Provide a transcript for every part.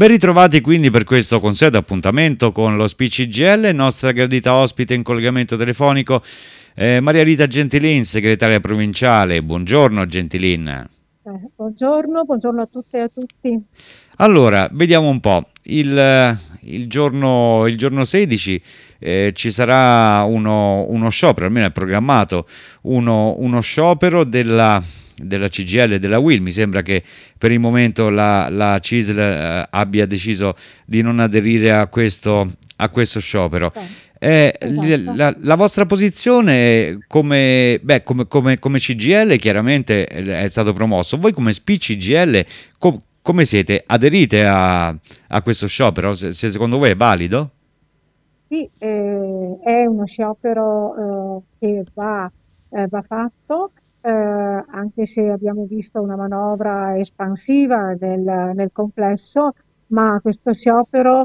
Ben ritrovati quindi per questo consueto appuntamento con lo Speech CGIL, nostra gradita ospite in collegamento telefonico Maria Rita Gentilin, segretaria provinciale. Buongiorno Gentilin. Buongiorno a tutte e a tutti. Allora, vediamo un po'. Il giorno 16 ci sarà uno sciopero, almeno è programmato, uno sciopero della CGIL e della UIL. Mi sembra che per il momento la CISL abbia deciso di non aderire a questo sciopero. Esatto. La vostra posizione come CGIL chiaramente è stato promosso. Voi come SPI CGIL come siete? Aderite a questo sciopero? Se secondo voi è valido? Sì, è uno sciopero che va fatto, anche se abbiamo visto una manovra espansiva nel complesso, ma questo sciopero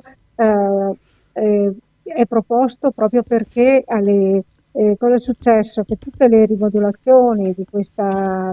è proposto proprio perché cosa è successo? Che tutte le rimodulazioni di questa,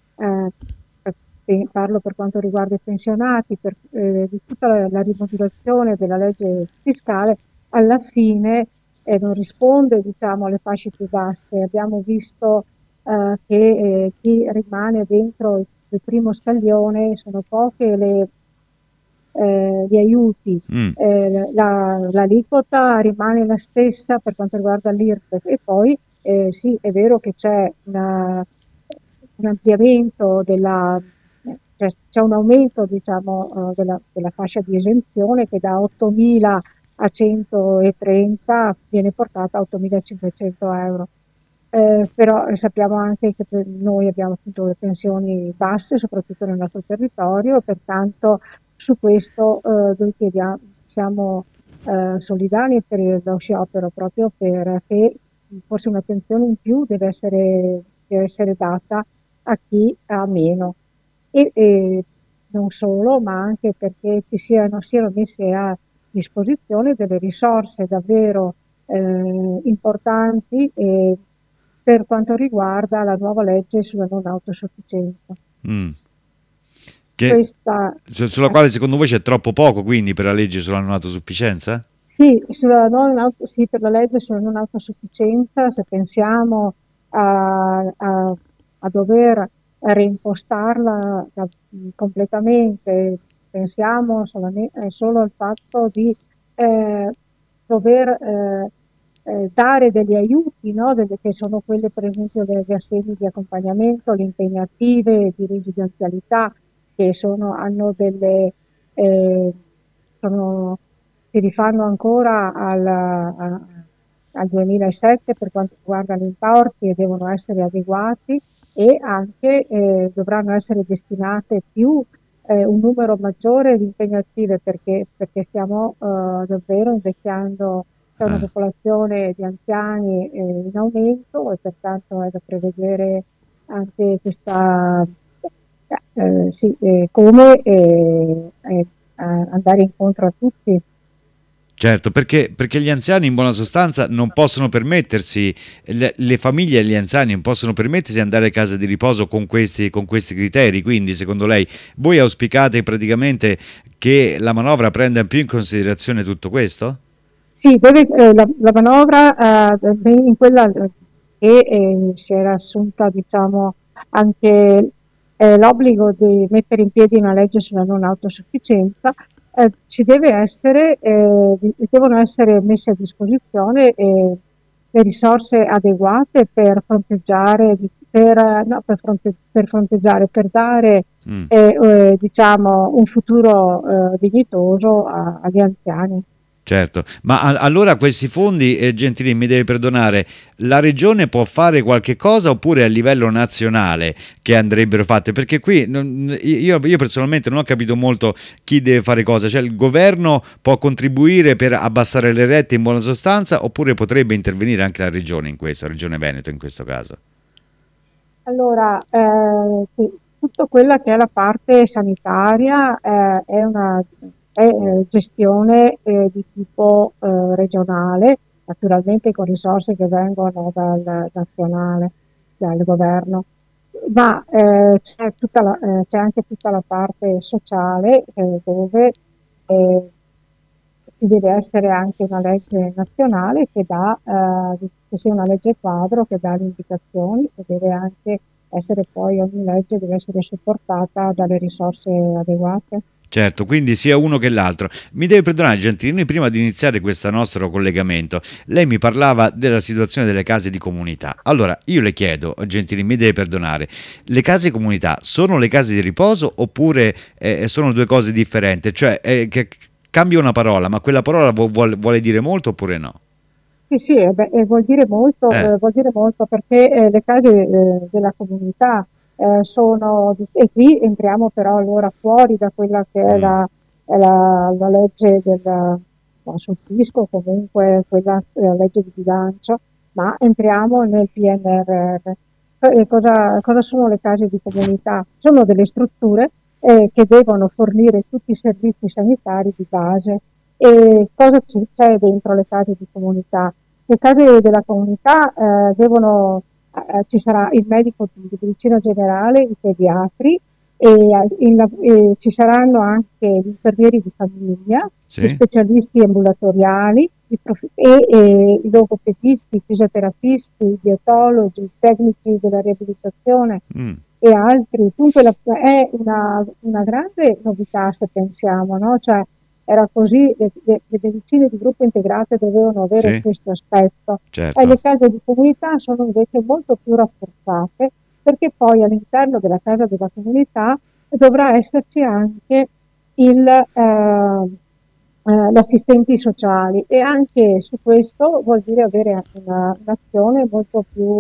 parlo per quanto riguarda i pensionati, di tutta la rimodulazione della legge fiscale, alla fine non risponde, diciamo, alle fasce più basse. Abbiamo visto che chi rimane dentro il primo scaglione sono poche gli aiuti. Mm, L'aliquota rimane la stessa per quanto riguarda l'IRPEF e poi sì, è vero che c'è un ampliamento c'è un aumento, diciamo, della fascia di esenzione che da 8.000 a 130 viene portata a 8.500 euro. Però sappiamo anche che noi abbiamo appunto le pensioni basse, soprattutto nel nostro territorio, pertanto su questo noi siamo solidali per lo sciopero, proprio perché forse un'attenzione in più deve essere data a chi ha meno. E non solo, ma anche perché siano messe a disposizione delle risorse davvero importanti per quanto riguarda la nuova legge sulla non autosufficienza. mm. Che, Questa, sulla quale secondo voi c'è troppo poco quindi per la legge sulla non autosufficienza? sì, sì, per la legge sulla non autosufficienza, se pensiamo a dover reimpostarla completamente, pensiamo solo al fatto di eh, dover dare degli aiuti, no? Che sono quelle per esempio degli assegni di accompagnamento, le impegnative di residenzialità, che hanno eh, sono si rifanno ancora al 2007 per quanto riguarda gli importi e devono essere adeguati e anche dovranno essere destinate un numero maggiore di impegnative perché stiamo davvero invecchiando, c'è una Ah. popolazione di anziani in aumento e pertanto è da prevedere anche sì, come andare incontro a tutti. Certo, perché gli anziani in buona sostanza non possono permettersi, le famiglie e gli anziani non possono permettersi di andare a casa di riposo con questi criteri, quindi secondo lei voi auspicate praticamente che la manovra prenda più in considerazione tutto questo? Sì, la manovra in quella che si era assunta, diciamo, anche l'obbligo di mettere in piedi una legge sulla non autosufficienza, devono essere messe a disposizione le risorse adeguate per fronteggiare, no, per fronteggiare, per dare Mm. diciamo, un futuro dignitoso agli anziani. Certo, ma allora questi fondi, Gentilini mi deve perdonare, la regione può fare qualche cosa oppure a livello nazionale che andrebbero fatte? Perché qui io personalmente non ho capito molto chi deve fare cosa, cioè il governo può contribuire per abbassare le rette in buona sostanza oppure potrebbe intervenire anche la regione in questo, la regione Veneto in questo caso? Allora, sì, tutto quella che è la parte sanitaria è gestione di tipo regionale, naturalmente con risorse che vengono dal nazionale, dal governo, ma c'è anche tutta la parte sociale dove e ci deve essere anche una legge nazionale che dà, che sia una legge quadro che dà le indicazioni e deve anche essere poi ogni legge deve essere supportata dalle risorse adeguate. Certo, quindi sia uno che l'altro. Mi deve perdonare Gentilini, prima di iniziare questo nostro collegamento, lei mi parlava della situazione delle case di comunità. Allora, io le chiedo, Gentilini, mi deve perdonare, le case di comunità sono le case di riposo oppure sono due cose differenti? Cioè, che cambia una parola, ma quella parola vuole dire molto oppure no? Sì, sì, beh, Eh, vuol dire molto perché le case della comunità sono, e qui entriamo però allora fuori da quella che è mm, la legge sul fisco, comunque quella legge di bilancio, ma entriamo nel PNRR. Cosa sono le case di comunità? Sono delle strutture che devono fornire tutti i servizi sanitari di base. E cosa c'è dentro le case di comunità? Le case della comunità ci sarà il medico di medicina generale, i pediatri e ci saranno anche gli infermieri di famiglia, gli sì? specialisti ambulatoriali, i logopedisti, i fisioterapisti, i dietologi, i tecnici della riabilitazione Mm, e altri. Dunque è una grande novità se pensiamo, no? Cioè, era così, le medicine di gruppo integrate dovevano avere sì, questo aspetto e certo. le case di comunità sono invece molto più rafforzate perché poi all'interno della casa della comunità dovrà esserci anche gli assistenti sociali e anche su questo vuol dire avere un'azione molto più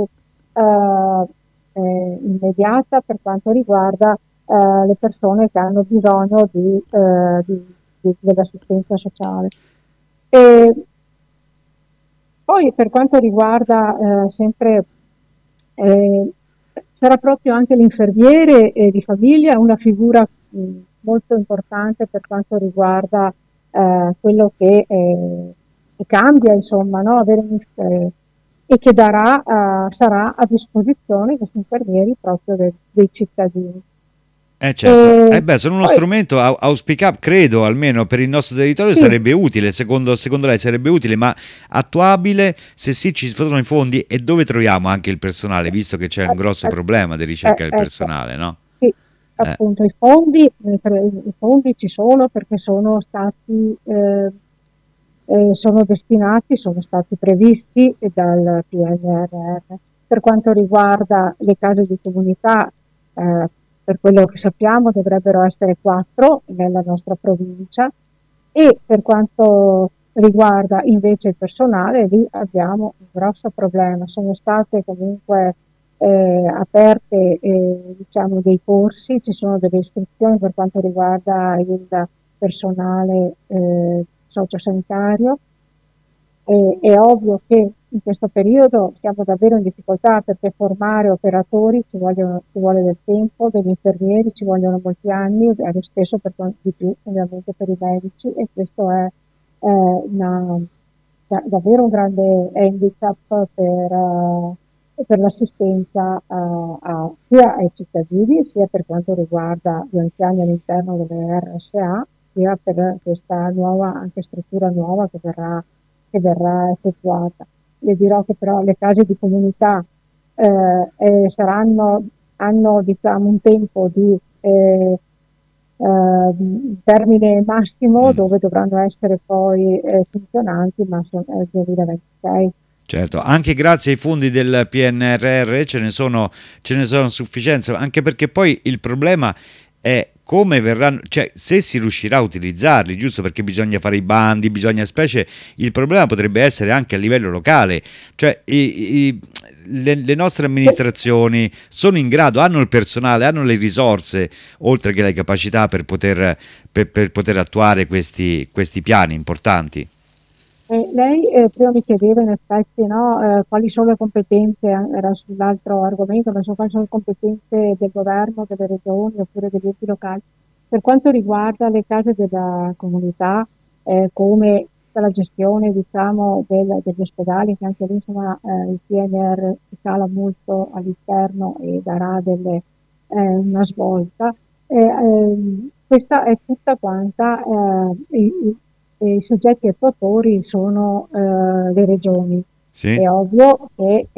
immediata per quanto riguarda le persone che hanno bisogno dell'assistenza sociale. E poi per quanto riguarda sempre, eh, sarà proprio anche l'infermiere di famiglia una figura molto importante per quanto riguarda quello che cambia, insomma, no? E che sarà a disposizione questi infermieri proprio dei cittadini. Certo, E beh, sono uno poi strumento auspicabile, credo almeno per il nostro territorio sì, sarebbe utile, secondo lei sarebbe utile, ma attuabile se sì ci sono i fondi e dove troviamo anche il personale, visto che c'è un grosso eh, problema di ricerca del ecco, personale, no? sì, Eh, appunto i fondi ci sono perché sono stati, sono destinati, sono stati previsti dal PNRR. Per quanto riguarda le case di comunità, per quello che sappiamo dovrebbero essere 4 nella nostra provincia e per quanto riguarda invece il personale, lì abbiamo un grosso problema. Sono state comunque aperte diciamo dei corsi, ci sono delle istruzioni per quanto riguarda il personale sociosanitario. È ovvio che in questo periodo siamo davvero in difficoltà perché formare operatori ci vuole del tempo, degli infermieri ci vogliono molti anni, e lo stesso di più ovviamente per i medici e questo è davvero un grande handicap per l'assistenza sia ai cittadini, sia per quanto riguarda gli anziani all'interno delle RSA, sia per questa nuova, anche struttura nuova che verrà effettuata. Le dirò che però le case di comunità hanno diciamo, un tempo di termine massimo mm. dove dovranno essere poi funzionanti, ma è il 2026. Certo, anche grazie ai fondi del PNRR ce ne sono a sufficienza, anche perché poi il problema è come verranno, cioè se si riuscirà a utilizzarli, giusto perché bisogna fare i bandi, bisogna specie, il problema potrebbe essere anche a livello locale, cioè le nostre amministrazioni sono in grado, hanno il personale, hanno le risorse, oltre che le capacità per poter attuare questi piani importanti. Lei prima mi chiedeva in effetti no, quali sono le competenze, era sull'altro argomento, ma quali sono le competenze del governo, delle regioni oppure degli enti locali. Per quanto riguarda le case della comunità, come la gestione diciamo, degli ospedali, che anche lì insomma, il PNR si cala molto all'interno e darà una svolta, questa è tutta quanta, i soggetti attuatori sono le regioni. Sì? È ovvio che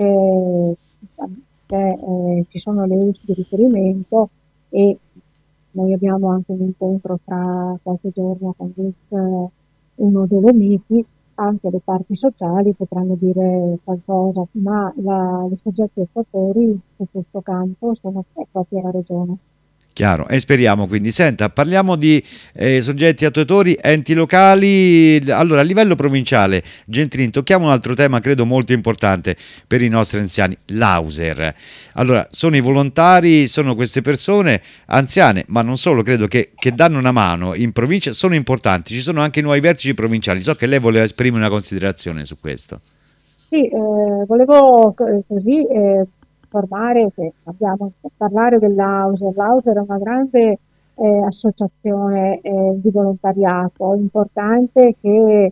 ci sono le USP di riferimento e noi abbiamo anche un incontro fra qualche giorno con uno dei Dolomiti, anche le parti sociali potranno dire qualcosa, ma i soggetti attuatori su questo campo sono è proprio la regione. Chiaro, e speriamo quindi. Senta, parliamo di soggetti attuatori, enti locali. Allora, a livello provinciale, Gentilini, tocchiamo un altro tema credo molto importante per i nostri anziani, l'Auser. Allora, sono i volontari, sono queste persone anziane, ma non solo, credo che danno una mano in provincia, sono importanti. Ci sono anche nuovi vertici provinciali. So che lei voleva esprimere una considerazione su questo. Sì, volevo così informare che abbiamo parlare dell'Auser. L'Auser è una grande associazione di volontariato importante che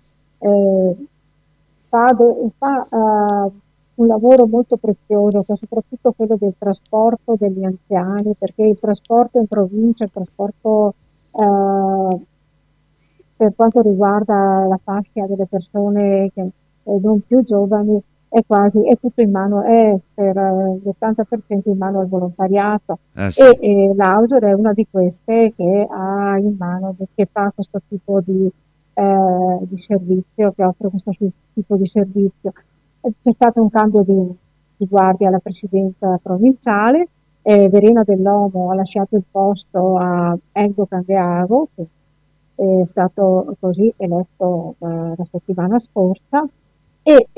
fa un lavoro molto prezioso, che è soprattutto quello del trasporto degli anziani, perché il trasporto in provincia, il trasporto eh, per quanto riguarda la fascia delle persone che non più giovani, è tutto in mano, è per l'80% in mano al volontariato Sì. e l'Ausor è una di queste che ha in mano, che fa questo tipo di servizio, che offre questo tipo di servizio. C'è stato un cambio di guardia alla presidenza provinciale, Verena Dell'Omo ha lasciato il posto a Enzo Candeago, che è stato così eletto la settimana scorsa e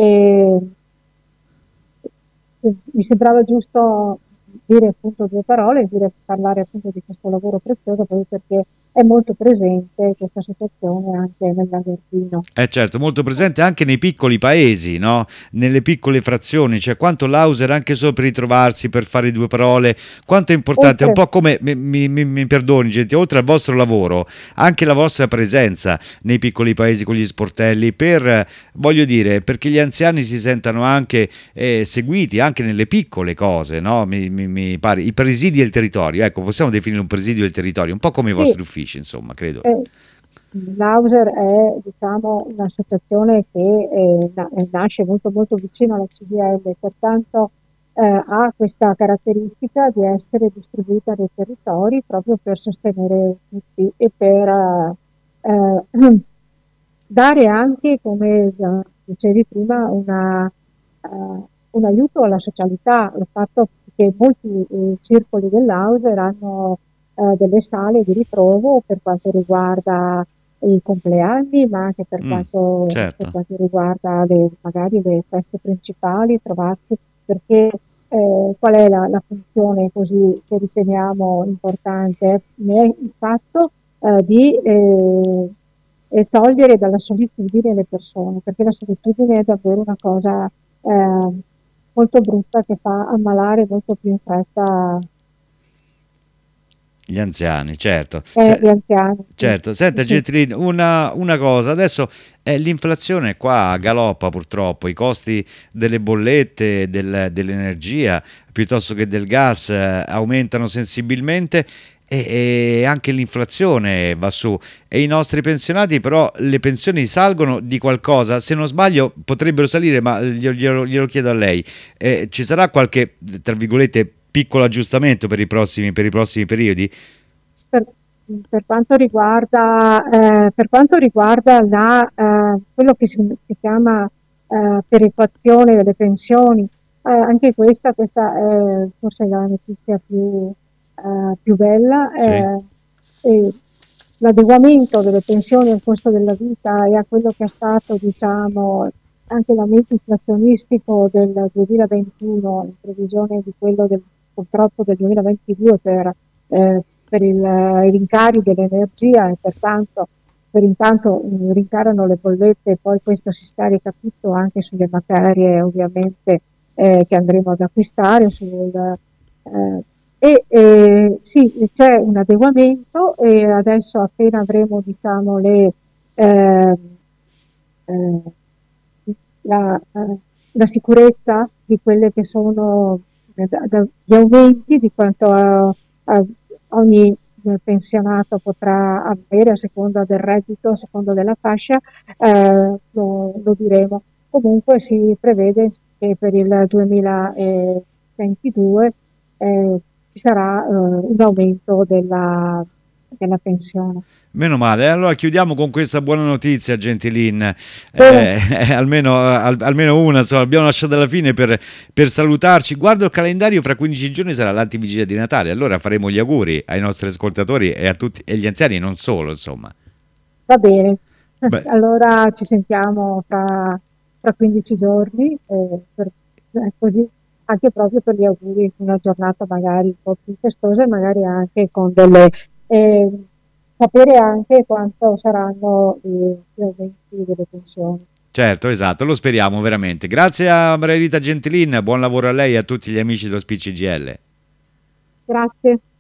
mi sembrava giusto dire appunto due parole, parlare appunto di questo lavoro prezioso proprio perché è molto presente questa associazione anche nell'Avertino. Certo, molto presente anche nei piccoli paesi, no? Nelle piccole frazioni, cioè quanto l'Auser anche solo per ritrovarsi, per fare due parole, quanto è importante, è un Oltre, po' come, mi perdoni gente, oltre al vostro lavoro, anche la vostra presenza nei piccoli paesi con gli sportelli, per, voglio dire, perché gli anziani si sentano anche seguiti anche nelle piccole cose, no? Mi pare, i presidi del territorio, ecco, possiamo definire un presidio del territorio, un po' come i sì, vostri uffici, insomma, credo. L'Auser è diciamo, un'associazione che nasce molto, molto vicino alla CGIL, pertanto ha questa caratteristica di essere distribuita nei territori proprio per sostenere tutti e per dare anche, come dicevi prima, un aiuto alla socialità. Il fatto che molti circoli dell'Auser hanno delle sale di ritrovo per quanto riguarda i compleanni, ma anche Mm, per certo. quanto riguarda magari le feste principali, trovarsi, perché qual è la funzione così che riteniamo importante? Ne è il fatto di togliere dalla solitudine le persone, perché la solitudine è davvero una cosa molto brutta che fa ammalare molto più in fretta Gli anziani, certo. gli anziani. Sì, Certo, sì, senta sì. Getrin, una cosa, adesso l'inflazione qua galoppa purtroppo, i costi delle bollette, dell'energia piuttosto che del gas aumentano sensibilmente e anche l'inflazione va su e i nostri pensionati però le pensioni salgono di qualcosa, se non sbaglio potrebbero salire, ma glielo chiedo a lei. Ci sarà qualche, tra virgolette, piccolo aggiustamento per i prossimi periodi? Per, per quanto riguarda quello che si chiama perequazione delle pensioni, anche questa è forse la notizia più bella. Sì? E l'adeguamento delle pensioni al costo della vita e a quello che è stato, diciamo, anche l'aumento inflazionistico del 2021 in previsione di quello purtroppo del 2022 per i rincari dell'energia e pertanto per intanto rincarano le bollette e poi questo si scarica tutto anche sulle materie ovviamente che andremo ad acquistare sì, c'è un adeguamento e adesso appena avremo diciamo eh, eh, la sicurezza di quelle che sono gli aumenti di quanto a ogni pensionato potrà avere a seconda del reddito, a seconda della fascia, lo diremo. Comunque si prevede che per il 2022 ci sarà un aumento della pensione. Meno male, allora chiudiamo con questa buona notizia, Gentilin. Bene, Almeno una, insomma, l'abbiamo lasciata alla fine per salutarci. Guardo il calendario, fra 15 giorni sarà l'antivigilia di Natale, allora faremo gli auguri ai nostri ascoltatori e a tutti, e agli anziani, e non solo, insomma. va bene. Beh, Allora ci sentiamo fra 15 giorni, così anche proprio per gli auguri, una giornata magari un po' più festosa e magari anche con eh, sapere anche quanto saranno gli aumenti delle pensioni. certo, esatto, lo speriamo veramente. Grazie a Maria Rita Gentilin, buon lavoro a lei e a tutti gli amici dello Speech CGL. Grazie.